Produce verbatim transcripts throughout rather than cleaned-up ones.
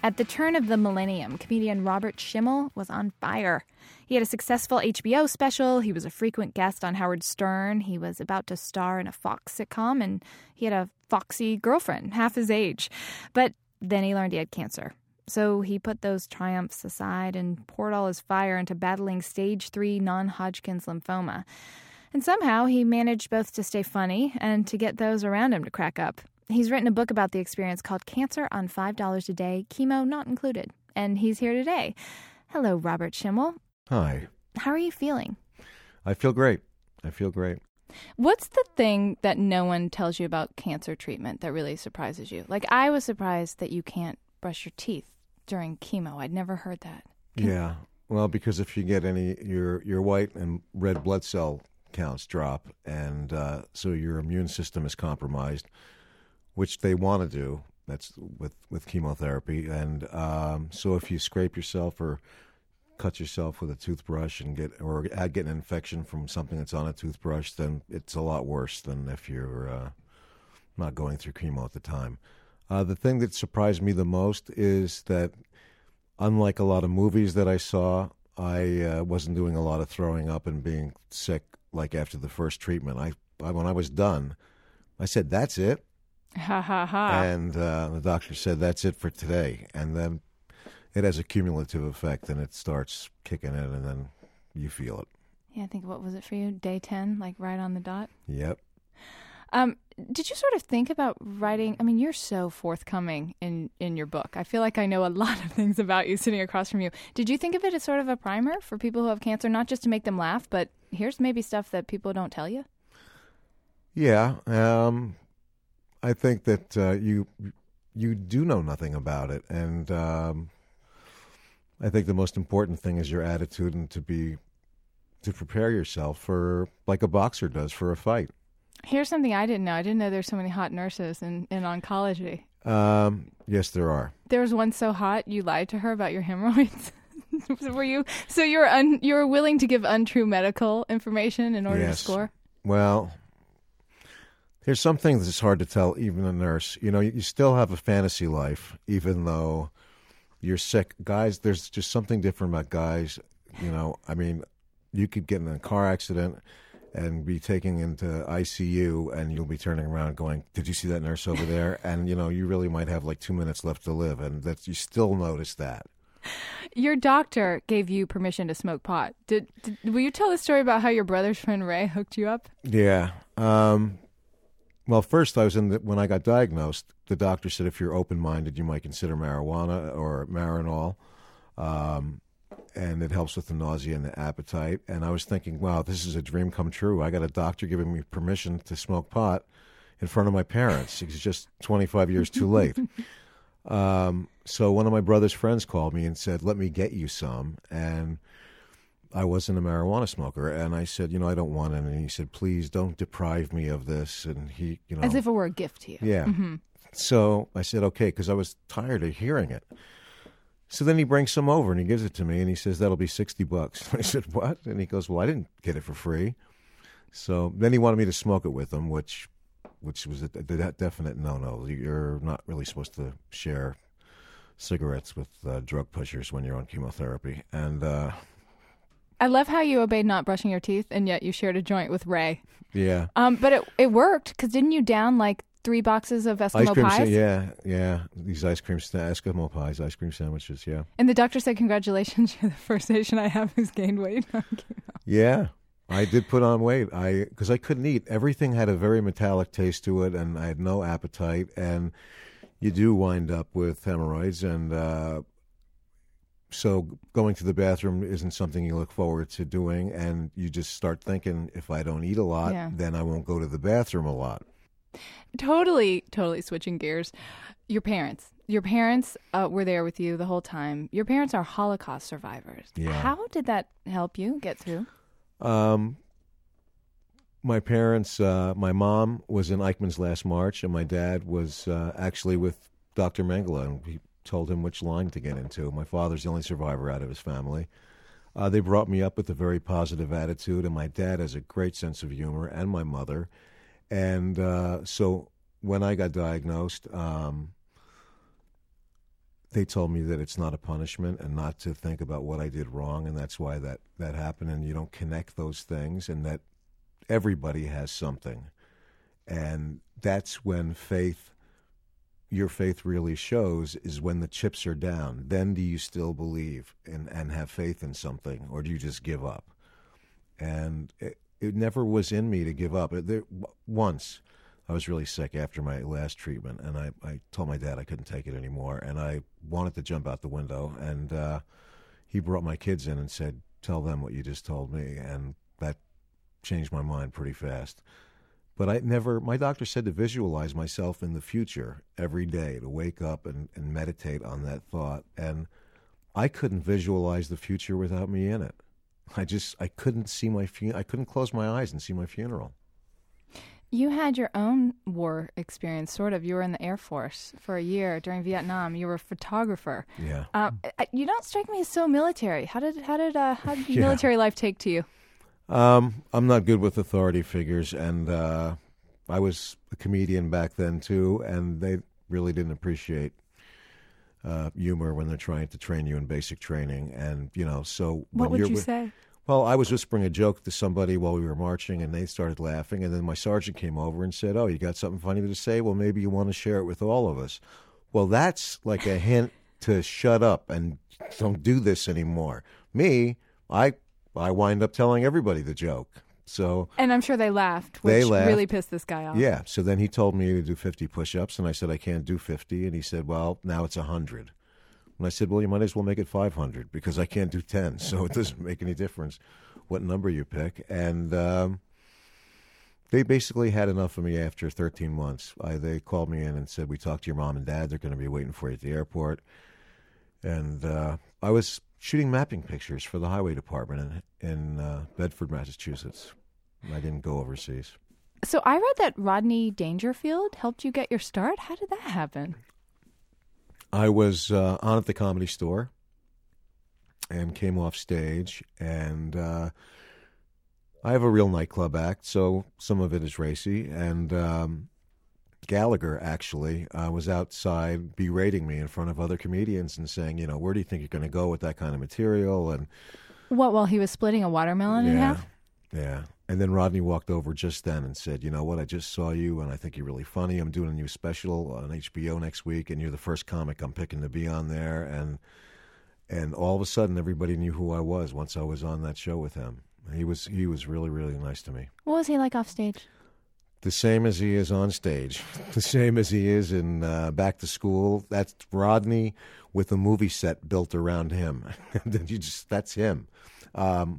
At the turn of the millennium, comedian Robert Schimmel was on fire. He had a successful H B O special. He was a frequent guest on Howard Stern. He was about to star in a Fox sitcom, and he had a foxy girlfriend, half his age. But then he learned he had cancer. So he put those triumphs aside and poured all his fire into battling stage three non-Hodgkin's lymphoma. And somehow he managed both to stay funny and to get those around him to crack up. He's written a book about the experience called Cancer on five dollars a Day, Chemo Not Included. And he's here today. Hello, Robert Schimmel. Hi. How are you feeling? I feel great. I feel great. What's the thing that no one tells you about cancer treatment that really surprises you? Like, I was surprised that you can't brush your teeth during chemo. I'd never heard that. Can yeah. Well, because if you get any, your your white and red blood cell counts drop, and uh, so your immune system is compromised, which they want to do. That's with, with chemotherapy. And um, so if you scrape yourself or cut yourself with a toothbrush and get or get an infection from something that's on a toothbrush, then it's a lot worse than if you're uh, not going through chemo at the time. Uh, the thing that surprised me the most is that, unlike a lot of movies that I saw, I uh, wasn't doing a lot of throwing up and being sick like after the first treatment. I, I when I was done, I said, "That's it." Ha ha ha. And uh, the doctor said, "That's it for today." And then it has a cumulative effect, and it starts kicking in, and then you feel it. Yeah, I think, what was it for you? Day ten, like right on the dot? Yep. Um, did you sort of think about writing? I mean, you're so forthcoming in, in your book. I feel like I know a lot of things about you sitting across from you. Did you think of it as sort of a primer for people who have cancer, not just to make them laugh, but here's maybe stuff that people don't tell you? Yeah. Um, I think that uh, you you do know nothing about it. And um, I think the most important thing is your attitude and to be to prepare yourself for, like a boxer does, for a fight. Here's something I didn't know. I didn't know there's so many hot nurses in, in oncology. Um, yes, there are. There was one so hot you lied to her about your hemorrhoids. Were you so you were un, you were willing to give untrue medical information in order yes. to score? Well, there's some things that's hard to tell even a nurse. You know, you, you still have a fantasy life, even though you're sick. Guys, there's just something different about guys. You know, I mean, you could get in a car accident and be taken into I C U, and you'll be turning around going, "Did you see that nurse over there?" And, you know, you really might have like two minutes left to live, and that's, you still notice that. Your doctor gave you permission to smoke pot. Did, did will you tell the story about how your brother's friend Ray hooked you up? Yeah. Um, well, first, I was in the, when I got diagnosed, the doctor said if you're open-minded, you might consider marijuana or Marinol. Um And it helps with the nausea and the appetite. And I was thinking, wow, this is a dream come true. I got a doctor giving me permission to smoke pot in front of my parents. It's just twenty-five years too late. Um, so one of my brother's friends called me and said, "Let me get you some." And I wasn't a marijuana smoker. And I said, you know, "I don't want any." And he said, "Please don't deprive me of this." And he, you know. As if it were a gift to you. Yeah. Mm-hmm. So I said, okay, because I was tired of hearing it. So then he brings some over and he gives it to me and he says, "That'll be sixty bucks. I said, "What?" And he goes, "Well, I didn't get it for free." So then he wanted me to smoke it with him, which which was a, a definite no-no. You're not really supposed to share cigarettes with uh, drug pushers when you're on chemotherapy. And uh, I love how you obeyed not brushing your teeth and yet you shared a joint with Ray. Yeah. Um, but it it worked, because didn't you down like three boxes of Eskimo ice cream, pies? yeah, yeah. These ice cream, Eskimo pies, ice cream sandwiches, yeah. And the doctor said, "Congratulations, you're the first patient I have who's gained weight." Yeah, I did put on weight. I because I couldn't eat. Everything had a very metallic taste to it, and I had no appetite. And you do wind up with hemorrhoids, and uh, so going to the bathroom isn't something you look forward to doing. And you just start thinking, if I don't eat a lot, Yeah. then I won't go to the bathroom a lot. Totally, totally switching gears. Your parents. Your parents uh, were there with you the whole time. Your parents are Holocaust survivors. Yeah. How did that help you get through? Um, my parents, uh, my mom was in Eichmann's Last March, and my dad was uh, actually with Doctor Mengele, and he told him which line to get into. My father's the only survivor out of his family. Uh, they brought me up with a very positive attitude, and my dad has a great sense of humor, and my mother. And uh, so when I got diagnosed, um, they told me that it's not a punishment and not to think about what I did wrong, and that's why that, that happened, and you don't connect those things, and that everybody has something. And that's when faith, your faith really shows, is when the chips are down. Then do you still believe and, and have faith in something, or do you just give up? And it, it never was in me to give up. It, there, once, I was really sick after my last treatment, and I, I told my dad I couldn't take it anymore, and I wanted to jump out the window, and uh, he brought my kids in and said, tell them what you just told me, and that changed my mind pretty fast. But I never, my doctor said to visualize myself in the future every day, to wake up and, and meditate on that thought, and I couldn't visualize the future without me in it. I just, I couldn't see my, fu- I couldn't close my eyes and see my funeral. You had your own war experience, sort of. You were in the Air Force for a year during Vietnam. You were a photographer. Yeah. Uh, you don't strike me as so military. How did how did uh, how did Yeah. military life take to you? Um, I'm not good with authority figures, and uh, I was a comedian back then too, and they really didn't appreciate uh, humor when they're trying to train you in basic training. And you know, so What when would you're you with, say? Well, I was whispering a joke to somebody while we were marching, and they started laughing. And then my sergeant came over and said, "Oh, you got something funny to say? Well, maybe you want to share it with all of us." Well, that's like a hint to shut up and don't do this anymore. Me, I I wind up telling everybody the joke. So And I'm sure they laughed, which They laughed. really pissed this guy off. yeah. So then he told me to do fifty push-ups, and I said I can't do fifty, and he said, "Well, now it's a hundred." And I said, "Well, you might as well make it five hundred because I can't do ten, so it doesn't make any difference what number you pick." And um, they basically had enough of me after thirteen months. I, they called me in and said, "We talked to your mom and dad. They're going to be waiting for you at the airport." And uh, I was shooting mapping pictures for the highway department in, in uh, Bedford, Massachusetts. I didn't go overseas. So I read that Rodney Dangerfield helped you get your start. How did that happen? I was uh, on at the Comedy Store and came off stage, and uh, I have a real nightclub act, so some of it is racy. And um, Gallagher, actually, uh, was outside berating me in front of other comedians and saying, you know, where do you think you're going to go with that kind of material? And What, while he was splitting a watermelon in yeah, half? yeah. And then Rodney walked over just then and said, "You know what? I just saw you, and I think you're really funny. I'm doing a new special on H B O next week, and you're the first comic I'm picking to be on there." And and all of a sudden, everybody knew who I was once I was on that show with him. He was he was really, really nice to me. What was he like off stage? The same as he is on stage, the same as he is in uh, Back to School. That's Rodney with a movie set built around him. And then you just that's him. Um,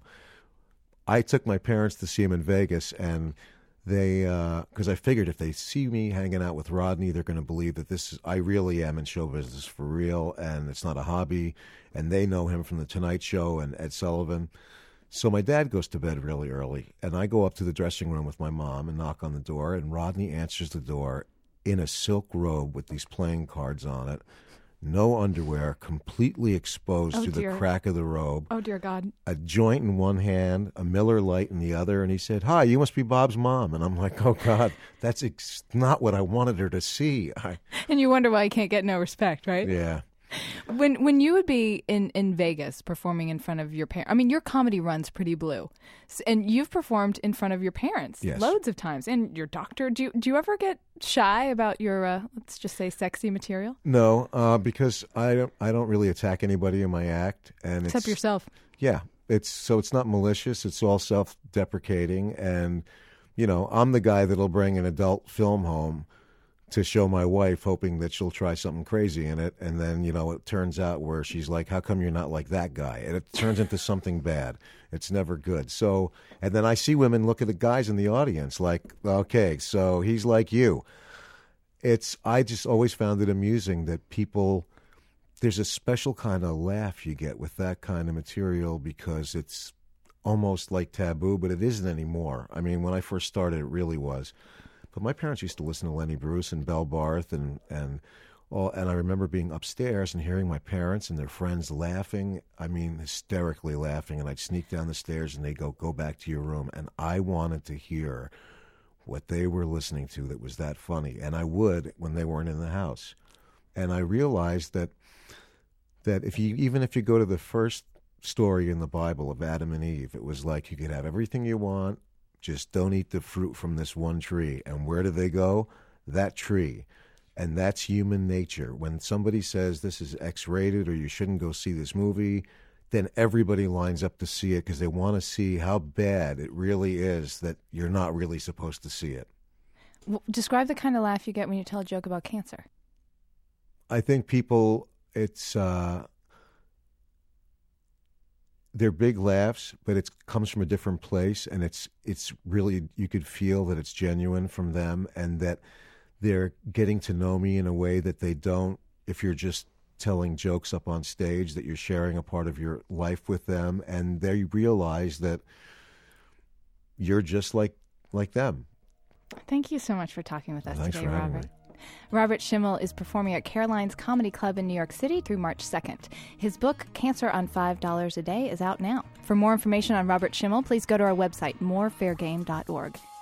I took my parents to see him in Vegas, and they, because uh, I figured if they see me hanging out with Rodney, they're going to believe that this is, I really am in show business for real, and it's not a hobby, and they know him from The Tonight Show and Ed Sullivan. So my dad goes to bed really early, and I go up to the dressing room with my mom and knock on the door, and Rodney answers the door in a silk robe with these playing cards on it, no underwear, completely exposed Oh, to dear. the crack of the robe, Oh, dear God. a joint in one hand, a Miller Lite in the other, and he said, "Hi, you must be Bob's mom." And I'm like, "Oh, God, that's ex- not what I wanted her to see." I, And you wonder why you can't get no respect, right? yeah. When when you would be in, in Vegas performing in front of your parents, I mean, your comedy runs pretty blue, S- and you've performed in front of your parents Yes. loads of times, and your doctor. Do you, do you ever get shy about your, uh, let's just say, sexy material? No, uh, because I don't, I don't really attack anybody in my act. and Except it's, yourself. Yeah. It's, so it's not malicious. It's all self-deprecating. And, you know, I'm the guy that'll bring an adult film home to show my wife, hoping that she'll try something crazy in it. And then, you know, it turns out where she's like, "How come you're not like that guy?" And it turns into something bad. It's never good. So, and then I see women look at the guys in the audience like, "Okay, so he's like you." It's, I just always found it amusing that people, there's a special kind of laugh you get with that kind of material because it's almost like taboo, but it isn't anymore. I mean, when I first started, it really was. But my parents used to listen to Lenny Bruce and Belle Barth, and and all, and I remember being upstairs and hearing my parents and their friends laughing. I mean, hysterically laughing. And I'd sneak down the stairs, and they'd go, "Go back to your room." And I wanted to hear what they were listening to that was that funny, and I would when they weren't in the house. And I realized that that if you even if you go to the first story in the Bible of Adam and Eve, it was like you could have everything you want, just don't eat the fruit from this one tree. And where do they go? That tree. And that's human nature. When somebody says this is X-rated or you shouldn't go see this movie, then everybody lines up to see it because they want to see how bad it really is that you're not really supposed to see it. Well, describe the kind of laugh you get when you tell a joke about cancer. I think people, it's, uh, they're big laughs, but it comes from a different place, and it's it's really, you could feel that it's genuine from them and that they're getting to know me in a way that they don't if you're just telling jokes up on stage, that you're sharing a part of your life with them, and they realize that you're just like like them. Thank you so much for talking with us Thanks today, for having Robert. me. Robert Schimmel is performing at Caroline's Comedy Club in New York City through March second. His book, Cancer on five dollars a Day, is out now. For more information on Robert Schimmel, please go to our website, more fair game dot org.